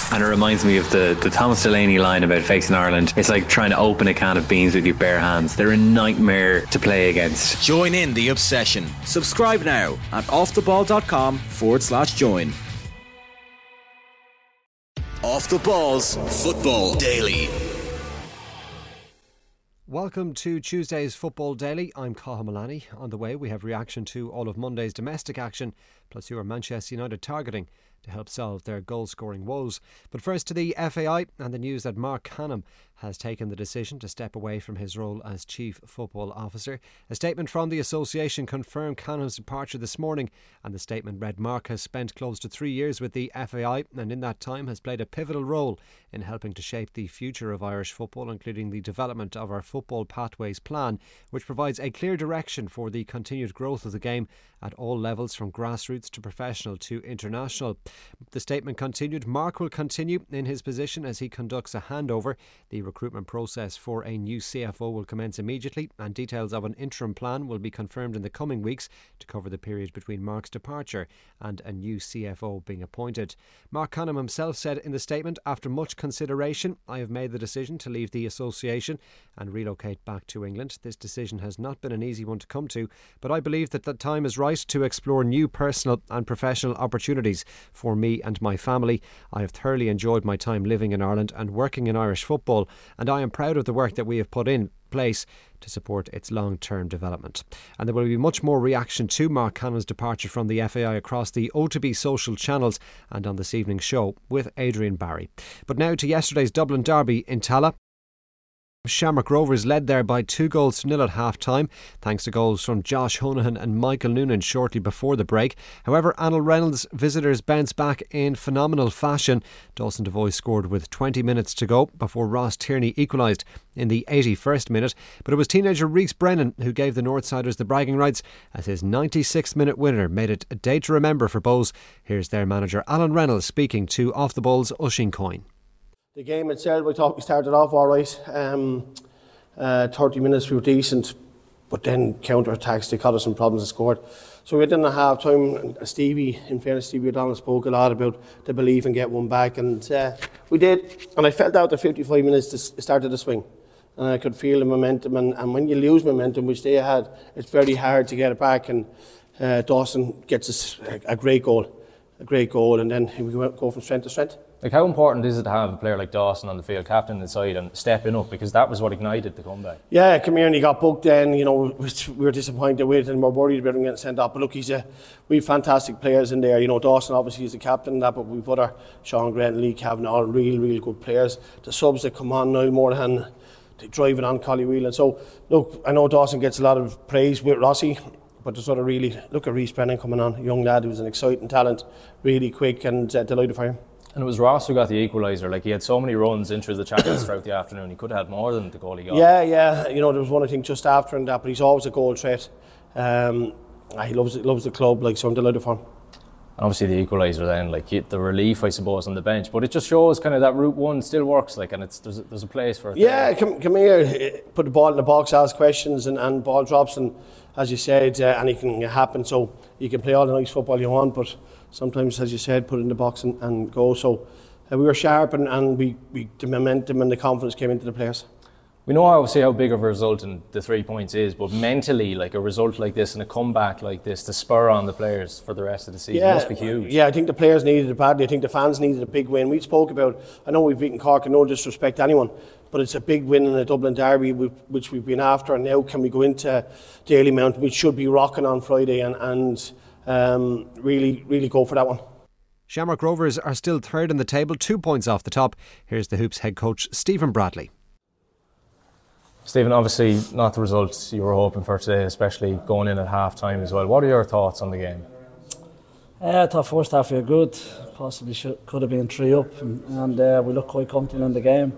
And it reminds me of the Thomas Delaney line about facing Ireland. It's like trying to open a can of beans with your bare hands. They're a nightmare to play against. Join in the obsession. Subscribe now at offtheball.com/join. Off the Balls Football Daily. Welcome to Tuesday's Football Daily. I'm Cathal Malani. On the way, we have reaction to all of Monday's domestic action, plus who are Manchester United targeting to help solve their goal-scoring woes. But first to the FAI and the news that Mark Canham has taken the decision to step away from his role as Chief Football Officer. A statement from the association confirmed Canham's departure this morning, and the statement read, Mark has spent close to 3 years with the FAI and in that time has played a pivotal role in helping to shape the future of Irish football, including the development of our Football Pathways Plan, which provides a clear direction for the continued growth of the game at all levels, from grassroots to professional to international. The statement continued, Mark will continue in his position as he conducts a handover. The recruitment process for a new CFO will commence immediately, and details of an interim plan will be confirmed in the coming weeks to cover the period between Mark's departure and a new CFO being appointed. Mark Canham himself said in the statement, after much consideration, I have made the decision to leave the association and relocate back to England. This decision has not been an easy one to come to, but I believe that the time is right to explore new personal and professional opportunities for me and my family. I have thoroughly enjoyed my time living in Ireland and working in Irish football, and I am proud of the work that we have put in place to support its long-term development. And there will be much more reaction to Mark Canham's departure from the FAI across the O2B social channels and on this evening's show with Adrian Barry. But now to yesterday's Dublin derby in Tallaght. Shamrock Rovers led there by 2-0 at half-time, thanks to goals from Josh Honohan and Michael Noonan shortly before the break. However, Anil Reynolds' visitors bounced back in phenomenal fashion. Dawson Devoy scored with 20 minutes to go before Ross Tierney equalised in the 81st minute. But it was teenager Reece Brennan who gave the Northsiders the bragging rights, as his 96th minute winner made it a day to remember for Bohs. Here's their manager Alan Reynolds speaking to Off the Ball's Oisín Coyne. The game itself, I thought we started off all right. 30 minutes we were decent, but then counter-attacks, they caught us some problems and scored. So we went in at half-time, and Stevie O'Donnell spoke a lot about the belief in get one back, and we did. And I felt out the 55 minutes it started to swing. And I could feel the momentum, and when you lose momentum, which they had, it's very hard to get it back, and Dawson gets us a great goal, and then we go from strength to strength. Like, how important is it to have a player like Dawson on the field, captain inside, and stepping up, because that was what ignited the comeback? Yeah, Community got booked then, which we were disappointed with, and we're worried about him getting sent off. But look, we have fantastic players in there. Dawson obviously is the captain and that, but we've other Sean Grant and Lee Kavanagh, all real good players. The subs that come on now, more than driving on Collie Whelan. So look, I know Dawson gets a lot of praise with Rossi, but to sort of really look at Reece Brennan coming on, a young lad who's an exciting talent, really quick, and delighted for him. And it was Ross who got the equaliser. Like, he had so many runs into the channels throughout the afternoon. He could have had more than the goal he got. Yeah. There was one, I think, just after and that, but he's always a goal threat. He loves the club, so I'm delighted for him. And obviously the equaliser then, the relief, I suppose, on the bench. But it just shows kind of that Route 1 still works, and there's a place for it. Yeah, come here, put the ball in the box, ask questions, and ball drops, and as you said, anything can happen. So you can play all the nice football you want, but sometimes, as you said, put it in the box and go. So we were sharp, and the momentum and the confidence came into the players. We know obviously how big of a result and the 3 points is, but mentally, a result like this and a comeback like this to spur on the players for the rest of the season must be huge. Yeah, I think the players needed it badly. I think the fans needed a big win. We spoke about, I know we've beaten Cork, and no disrespect to anyone, but it's a big win in a Dublin derby, which we've been after, and now can we go into Dalymount, which should be rocking on Friday, and really go for that one. Shamrock Rovers are still third in the table, 2 points off the top. Here's the Hoops head coach Stephen Bradley. Stephen, obviously not the results you were hoping for today, especially going in at half-time as well. What are your thoughts on the game? I thought first half we were good. Possibly could have been 3 up, and we looked quite comfortable in the game.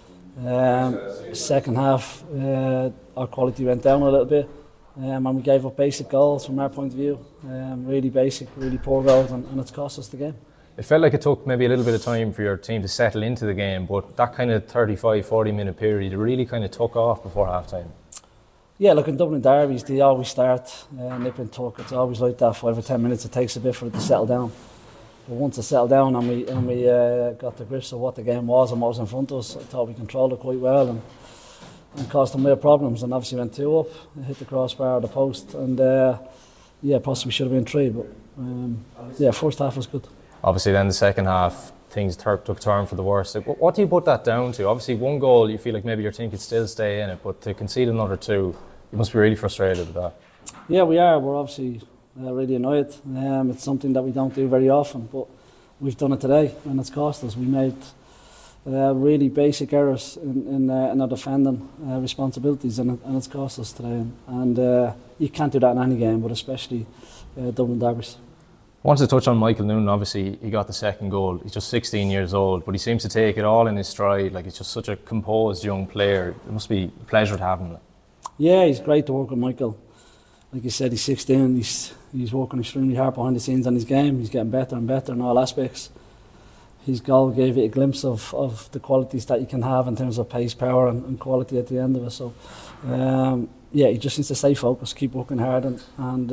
Second half, our quality went down a little bit, and we gave up basic goals from our point of view. Really basic, really poor goals, and it's cost us the game. It felt like it took maybe a little bit of time for your team to settle into the game, but that kind of 35-40 minute period really kind of took off before half time. Yeah, look, in Dublin derbies they always start nip and tuck. It's always like that. 5 or 10 minutes it takes a bit for it to settle down. But once it settled down and we got the grips of what the game was and what was in front of us, I thought we controlled it quite well and caused them real problems. And obviously went 2 up, hit the crossbar, the post, and possibly should have been 3. But first half was good. Obviously, then the second half, things took a turn for the worse. What do you put that down to? Obviously, 1 goal, you feel like maybe your team could still stay in it, but to concede another 2, you must be really frustrated with that. Yeah, we are. We're obviously really annoyed. It's something that we don't do very often, but we've done it today, and it's cost us. We made really basic errors in our defending responsibilities, and it's cost us today. And you can't do that in any game, but especially Dublin derbies. I wanted to touch on Michael Noonan. Obviously, he got the second goal. He's just 16 years old, but he seems to take it all in his stride. Like, he's just such a composed young player. It must be a pleasure to have him. Yeah, he's great to work with Michael. Like you said, he's 16. He's working extremely hard behind the scenes on his game. He's getting better and better in all aspects. His goal gave it a glimpse of the qualities that you can have in terms of pace, power, and quality at the end of it. So, he just needs to stay focused, keep working hard, and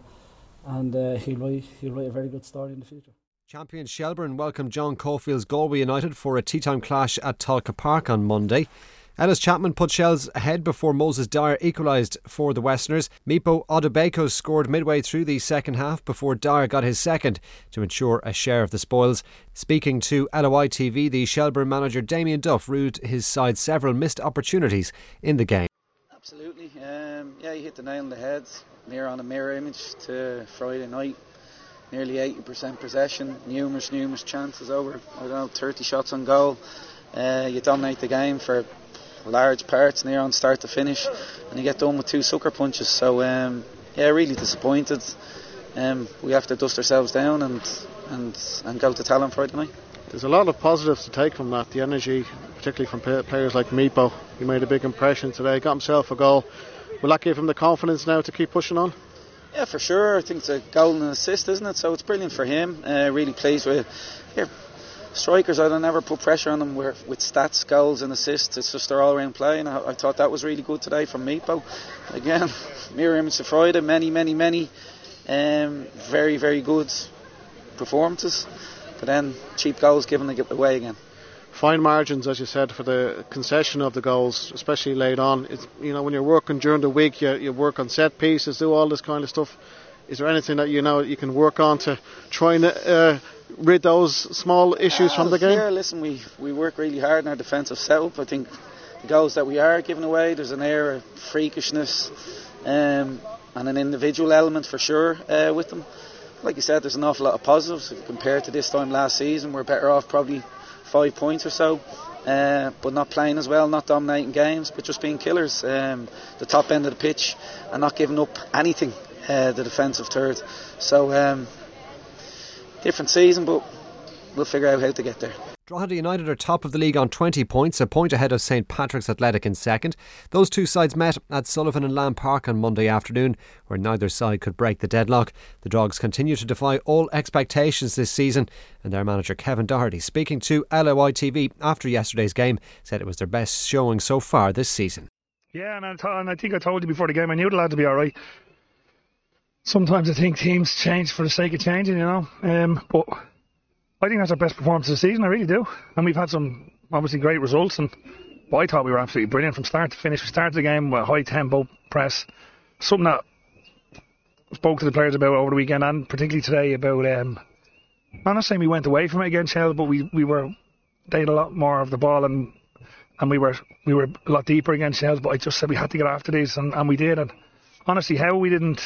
he'll write a very good story in the future. Champion Shelbourne welcomed John Cofield's Galway United for a tea-time clash at Tolka Park on Monday. Ellis Chapman put Shells ahead before Moses Dyer equalised for the Westerners. Mipo Odubeko scored midway through the second half before Dyer got his second to ensure a share of the spoils. Speaking to LOI TV, the Shelbourne manager Damien Duff rued his side several missed opportunities in the game. Absolutely. You hit the nail on the head. Near on a mirror image to Friday night. Nearly 80% possession, numerous chances, over 30 shots on goal. You dominate the game for large parts, near on start to finish, and you get done with 2 sucker punches. So really disappointed. We have to dust ourselves down and go to Tala on Friday night. There's a lot of positives to take from that. The energy, particularly from players like Mipo. He made a big impression today, got himself a goal. Will that give him the confidence now to keep pushing on? Yeah, for sure. I think it's a goal and an assist, isn't it? So it's brilliant for him. Really pleased with it. Strikers, I don't ever put pressure on them with stats, goals and assists. It's just their all-round play, and I thought that was really good today from Mipo. Again, mirror image to Friday. Many very, very good performances, but then cheap goals given away again. Fine margins, as you said, for the concession of the goals, especially late on. It's, when you're working during the week, you work on set pieces, do all this kind of stuff. Is there anything that you can work on to try and rid those small issues from the game? Yeah, listen, we work really hard in our defensive setup. I think the goals that we are giving away, there's an air of freakishness and an individual element for sure with them. Like you said, there's an awful lot of positives compared to this time last season. We're better off probably 5 points or so, but not playing as well, not dominating games, but just being killers. The top end of the pitch and not giving up anything, the defensive third. So different season, but we'll figure out how to get there. Drogheda United are top of the league on 20 points, a point ahead of St Patrick's Athletic in second. Those two sides met at Sullivan and Lamb Park on Monday afternoon, where neither side could break the deadlock. The Dogs continue to defy all expectations this season, and their manager Kevin Doherty, speaking to LOI TV after yesterday's game, said it was their best showing so far this season. Yeah, and I think I told you before the game, I knew the lads would be alright. Sometimes I think teams change for the sake of changing, but I think that's our best performance of the season, I really do. And we've had some obviously great results, but I thought we were absolutely brilliant from start to finish. We started the game with a high tempo press, something that I spoke to the players about over the weekend and particularly today about, I'm not saying we went away from it against Shell, but they had a lot more of the ball and we were a lot deeper against Shell, but I just said we had to get after these and we did. And honestly, how we didn't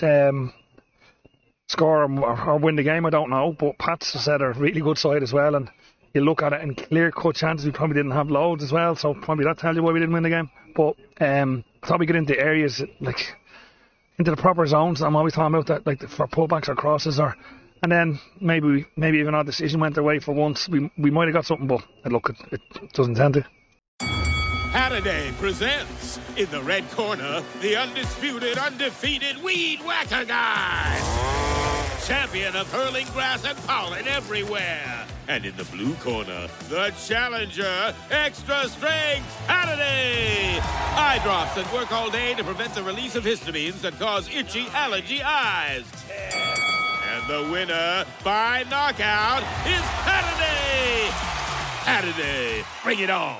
score or win the game, I don't know, but Pats said are a really good side as well, and you look at it in clear cut chances, we probably didn't have loads as well, so probably that tells you why we didn't win the game. But I thought we get into areas like into the proper zones. I'm always talking about that, like for pullbacks or crosses, and then maybe even our decision went their way for once. We might have got something, but look, it doesn't tend to. Halliday presents, in the red corner, the undisputed, undefeated Weed Whacker Guy. Champion of hurling grass and pollen everywhere. And in the blue corner, the challenger, extra strength Halliday. Eye drops that work all day to prevent the release of histamines that cause itchy allergy eyes. And And the winner by knockout is Patterdey. Patterdey, bring it on.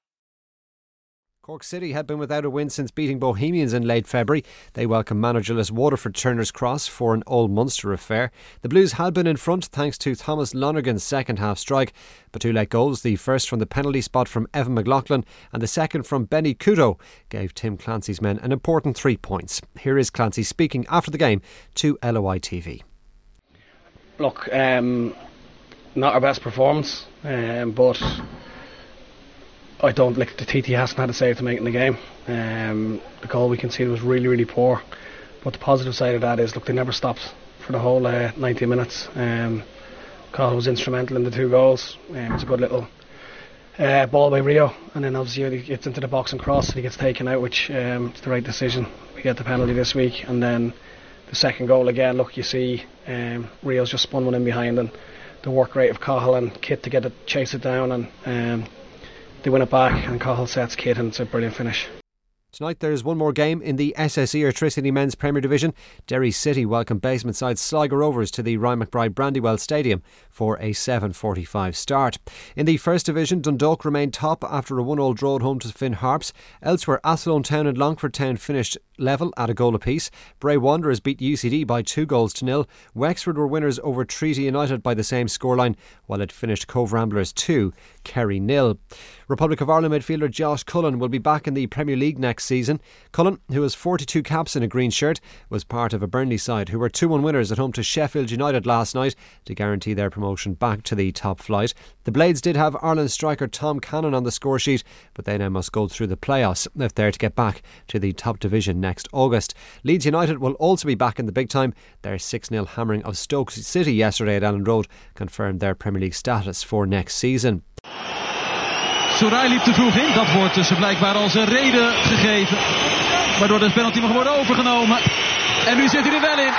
Cork City had been without a win since beating Bohemians in late February. They welcomed managerless Waterford Turner's Cross for an Old Munster affair. The Blues had been in front thanks to Thomas Lonergan's second half strike, but two late goals, the first from the penalty spot from Evan McLaughlin and the second from Benny Kudo, gave Tim Clancy's men an important 3 points. Here is Clancy speaking after the game to LOI TV. Look, not our best performance, but I don't like the TT hasn't had a save to make in the game. The goal we conceded was really, really poor. But the positive side of that is, look, they never stopped for the whole 90 minutes. Cahill was instrumental in the 2 goals. It's a good little ball by Rio, and then obviously he gets into the box and cross and he gets taken out, which is the right decision. We get the penalty this week, and then the second goal again. Look, you see Rio's just spun one in behind, and the work rate of Cahill and Kit to get it, chase it down, and they win it back, and Cahill sets Kit, and it's a brilliant finish. Tonight there's one more game in the SSE Airtricity Men's Premier Division. Derry City welcome basement side Sligo Rovers to the Ryan McBride Brandywell Stadium for a 7:45 start. In the First Division, Dundalk remained top after a 1-1 draw at home to Finn Harps. Elsewhere, Athlone Town and Longford Town finished level at a goal apiece. Bray Wanderers beat UCD by 2-0. Wexford were winners over Treaty United by the same scoreline, while it finished Cove Ramblers 2, Kerry 0. Republic of Ireland midfielder Josh Cullen will be back in the Premier League next season. Cullen, who has 42 caps in a green shirt, was part of a Burnley side who were 2-1 winners at home to Sheffield United last night to guarantee their promotion back to the top flight. The Blades did have Ireland striker Tom Cannon on the score sheet, but they now must go through the playoffs if they're to get back to the top division next August. Leeds United will also be back in the big time. Their 6-0 hammering of Stoke City yesterday at Elland Road confirmed their Premier League status for next season. Sorai liep te vroeg in. Dat wordt dus blijkbaar als een reden gegeven, waardoor de penalty mag worden overgenomen. En nu zit hij er wel in.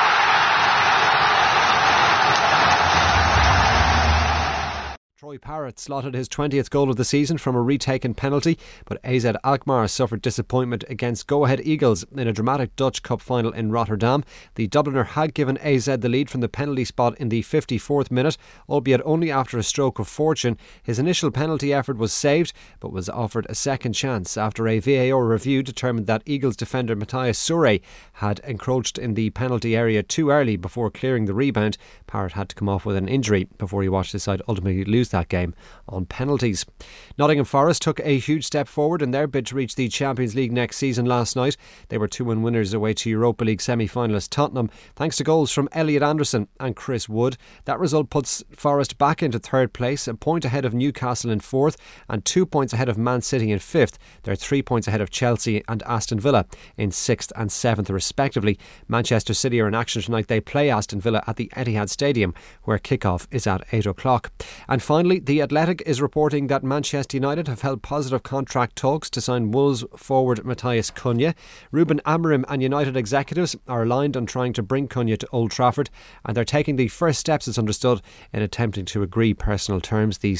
Troy Parrott slotted his 20th goal of the season from a retaken penalty, but AZ Alkmaar suffered disappointment against Go Ahead Eagles in a dramatic Dutch Cup final in Rotterdam. The Dubliner had given AZ the lead from the penalty spot in the 54th minute, albeit only after a stroke of fortune. His initial penalty effort was saved, but was offered a second chance after a VAR review determined that Eagles defender Matthias Soure had encroached in the penalty area too early before clearing the rebound. Parrott had to come off with an injury before he watched his side ultimately lose that game on penalties. Nottingham Forest took a huge step forward in their bid to reach the Champions League next season last night. They were 2-1 winners away to Europa League semi-finalist Tottenham thanks to goals from Elliot Anderson and Chris Wood. That result puts Forest back into third place, a point ahead of Newcastle in fourth and 2 points ahead of Man City in fifth. They're 3 points ahead of Chelsea and Aston Villa in sixth and seventh respectively. Manchester City are in action tonight. They play Aston Villa at the Etihad Stadium, where kick-off is at 8 o'clock. And finally, The Athletic is reporting that Manchester United have held positive contract talks to sign Wolves forward Matthias Cunha. Ruben Amorim and United executives are aligned on trying to bring Cunha to Old Trafford, and they're taking the first steps, it's understood, in attempting to agree personal terms. The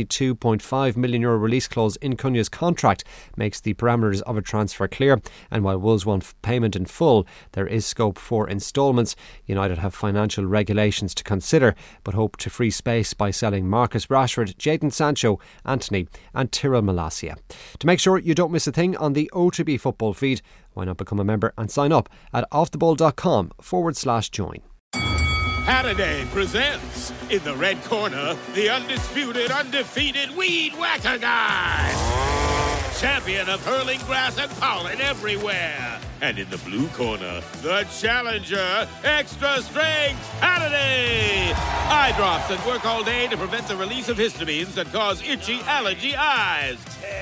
€72.5 million release clause in Cunha's contract makes the parameters of a transfer clear, and while Wolves want payment in full, there is scope for instalments. United have financial regulations to consider, but hope to free space by selling Marcus Rashford, Jadon Sancho, Anthony and Tyrell Malacia. To make sure you don't miss a thing on the O2B football feed, why not become a member and sign up at offtheball.com/join. Patterdey presents, in the red corner, the undisputed, undefeated Weed Whacker Guy. Champion of hurling grass and pollen everywhere. And in the blue corner, the challenger, extra strength Patterdey. Eye drops that work all day to prevent the release of histamines that cause itchy allergy eyes.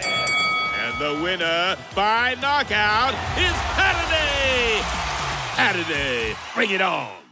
And the winner by knockout is Patterdey. Patterdey, bring it on.